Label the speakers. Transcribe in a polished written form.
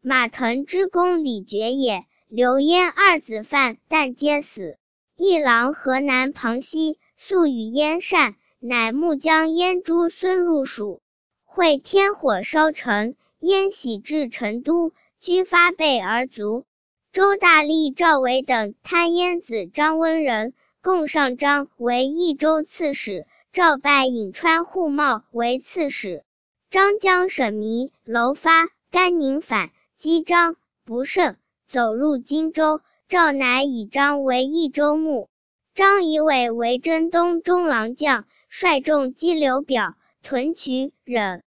Speaker 1: 马腾之公李傕也。刘焉二子犯，但皆死。一郎河南庞熙素与燕善，乃募将燕诛孙入蜀。会天火烧城，燕喜至成都，居发备而卒。周大力、赵伟等贪燕子张温人，共上张为益州刺史，赵拜颍川护茂为刺史。张将沈弥、楼发、甘宁反，击张不胜，走入荆州。赵乃以张为益州牧。张以伟为征东中郎将，率众击刘表、屯渠、忍。